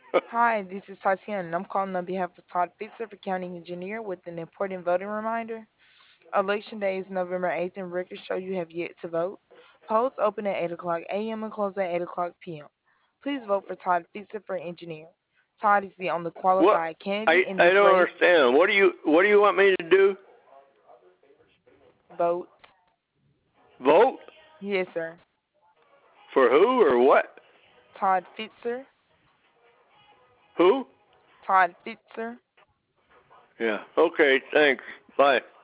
Hi, this is Tatiana, and I'm calling on behalf of Todd Fitzer for County Engineer with an important voting reminder. Election day is November 8th, and records show you have yet to vote. Polls open at 8 o'clock a.m. and close at 8 o'clock p.m. Please vote for Todd Fitzer for Engineer. Todd is the only What? qualified candidate in I this don't race. understand. What do you want me to do? Vote. Vote Yes, sir. for who or what? Todd Fitzer. Who? Todd Fitzer. Yeah. Okay. Thanks. Bye.